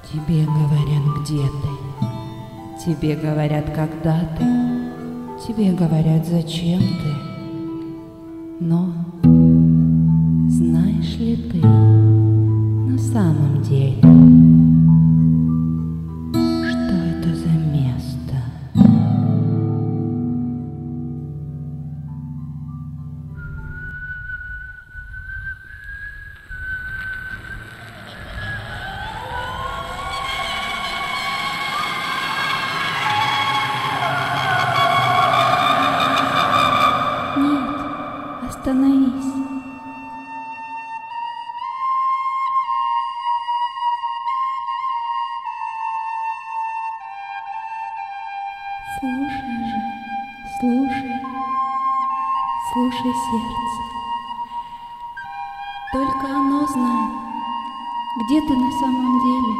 Тебе говорят, где ты. Тебе говорят, когда ты. Тебе говорят, зачем ты. Но знаешь ли ты на самом деле, что это за место? Нет, остановись. Слушай же, слушай, слушай сердце. Только оно знает, где ты на самом деле.